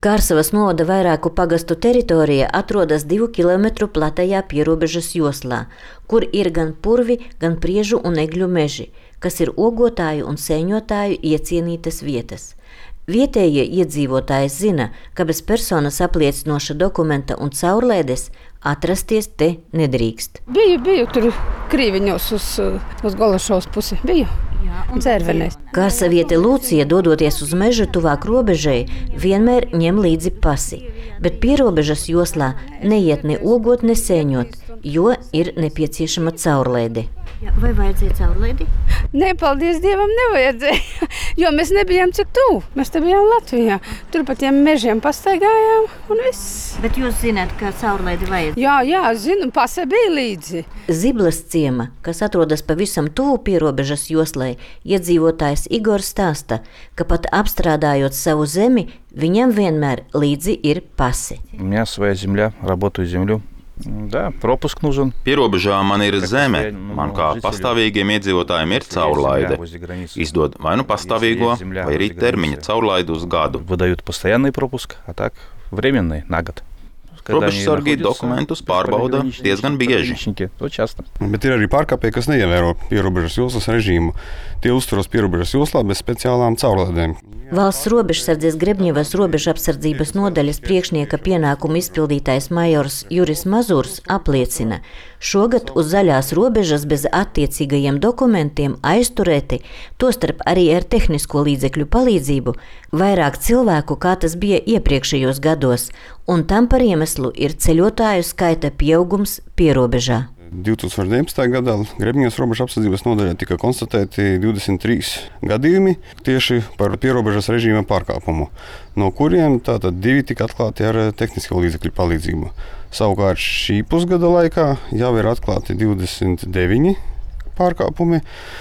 Kārsavas novada vairāku pagastu teritorija atrodas 2 kilometru platajā pierobežas joslā, kur ir gan purvi, gan priežu un egļu meži, kas ir ogotāju un sēņotāju iecienītas vietas. Vietējie iedzīvotāji zina, ka bez personas apliecinoša dokumenta un caurlaides atrasties te nedrīkst. Biju tur Krīviņos uz Golašovas pusi. Biju. Un Dzērvenēs. Kārsaviete Lūcija, dodoties uz mežu tuvāk robežai, vienmēr ņem līdzi pasi, bet pierobežas joslā neiet ne ogot, ne sēņot, jo ir nepieciešama caurlaide. Vai vajadzēja caurlaidi? Nē, paldies Dievam, nevajadzēja, jo mēs nebijām cik tuvu. Mēs te bijām Latvijā. Tur pa tiem mežiem pastaigājām un viss. Bet jūs zināt, ka caurlaidi vajadzēja? Jā, zinu, pase bija līdzi. Ziblas ciema, kas atrodas pavisam tuvu pierobežas joslai, iedzīvotājs Igors stāsta, ka pat apstrādājot savu zemi, viņam vienmēr līdzi ir pasi. У меня своя земля, работаю землю. Да, пропуск нужен. Pierobežā man ir zeme. Man kā pastāvīgiem iedzīvotājiem ir caurlaide. Izdod vai nu pastāvīgo, vai arī termiņa caurlaidu uz gadu. Выдают постоянный пропуск, а так временный на год. Robežsargi dokumentus pārbauda diezgan bieži. Bet ir arī pārkāpēji, kas neievēro pierobežas joslas režīmu. Tie uzturas pierobežas joslā bez speciālām caurlaidēm. Valsts robežsardzes Grebņevas robežapsardzības nodaļas priekšnieka pienākumu izpildītājs majors Juris Mazurs apliecina, šogad uz zaļās robežas bez attiecīgajiem dokumentiem aizturēti, tostarp arī ar tehnisko līdzekļu palīdzību, vairāk cilvēku, kā tas bija iepriekšējos gados, un tam par iemeslu ir ceļotāju skaita pieaugums pierobežā. 2019. gadā Grebņevas robežapsardzības nodaļā tika konstatēti 23 gadījumi tieši par pierobežas režīma pārkāpumu, no kuriem tātad 2 tika atklāti ar tehnisko līdzekļu palīdzību. Savukārt šī pusgada laikā jau ir atklāti 29 pārkāpumi,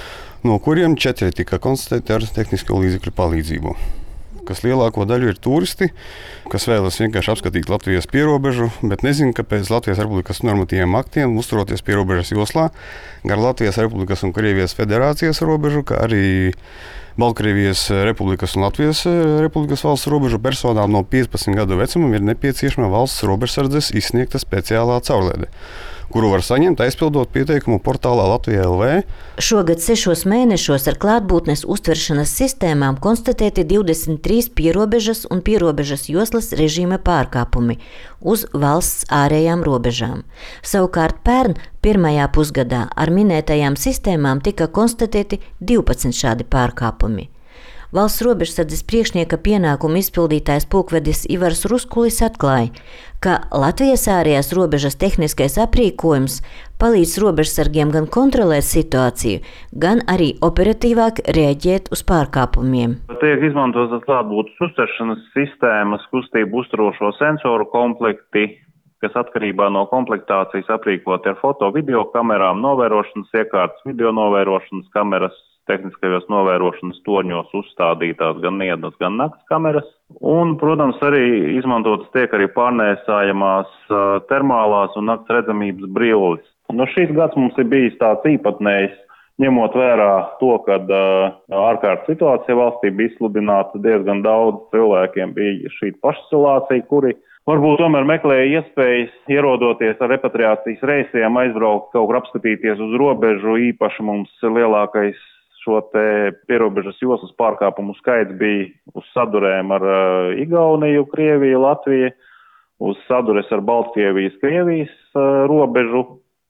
no kuriem 4 tika konstatēti ar tehnisko līdzekļu palīdzību. Kas lielāko daļu ir turisti, kas vēlas vienkārši apskatīt Latvijas pierobežu, bet nezina, ka pēc Latvijas Republikas normatīviem aktiem, uzturoties pierobežas joslā, gar Latvijas Republikas un Krievijas federācijas robežu, kā arī Baltkrievijas Republikas un Latvijas Republikas valsts robežu personām no 15 gadu vecumam ir nepieciešama valsts robežsardzes izsniegta speciālā caurlaide, kuru var saņemt, aizpildot pieteikumu portālā Latvijā LV. Šogad 6 mēnešos ar klātbūtnes uztveršanas sistēmām konstatēti 23 pierobežas un pierobežas joslas režīma pārkāpumi uz valsts ārējām robežām. Savukārt pērn pirmajā pusgadā ar minētajām sistēmām tika konstatēti 12 šādi pārkāpumi. Valsts robežsardzes priekšnieka pienākumu izpildītājs pulkvedis Ivars Ruskulis atklāja, ka Latvijas ārējās robežas tehniskais aprīkojums palīdz robežsargiem gan kontrolēt situāciju, gan arī operatīvāk reaģēt uz pārkāpumiem. Tiek izmantotas klātbūtnes uztveršanas sistēmas, kustību uzturošo sensoru komplekti, kas atkarībā no komplektācijas aprīkoti ar foto video kamerām, novērošanas iekārtas, video novērošanas kameras, tehniskajos novērošanas torņos uzstādītās gan dienas, gan nakts kameras. Un, protams, arī izmantotas tiek arī pārnēsājamās termālās un nakts redzamības brilles. No šīs gads mums ir bijis tāds īpatnējs, ņemot vērā to, kad ārkārtas situācija valstī bija izsludināta, diezgan daudz cilvēkiem bija šī pašizolācija, kuri varbūt tomēr meklēja iespējas, ierodoties ar repatriācijas reisiem, aizbraukt kaut kur apskatīties uz robežu. Īpaši mums lielākais šo te pierobežas joslas pārkāpumu skaits bija uz sadurēm ar Igauniju, Krieviju, Latviju, uz sadures ar Baltkrievijas, Krievijas robežu,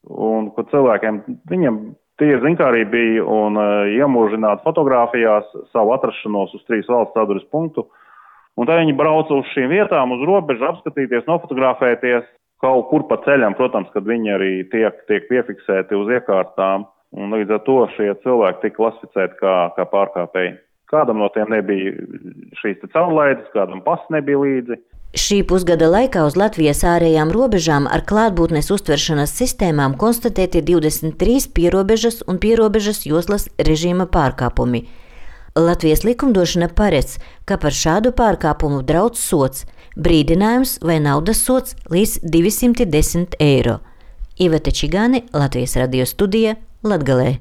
un ko cilvēkiem, viņam tie zinkārī bija un iemūžināt fotogrāfijās savu atrašanos uz 3 valsts sadures punktu, un tā viņi brauca uz šīm vietām, uz robežu, apskatīties, nofotografēties kaut kur pa ceļam, protams, kad viņi arī tiek piefiksēti uz iekārtām. Un līdz ar to šie cilvēki tika klasificēti kā pārkāpēji. Kādam no tiem nebija šīs caurlaides, kādam pass nebija līdzi. Šī pusgada laikā uz Latvijas ārējām robežām ar klātbūtnes uztveršanas sistēmām konstatēti 23 pierobežas un pierobežas joslas režīma pārkāpumi. Latvijas likumdošana paredz, ka par šādu pārkāpumu draudz sods, brīdinājums vai naudas sods līdz 210 eiro. Iveta Čigāne, Latvijas radio studija, Latgalē.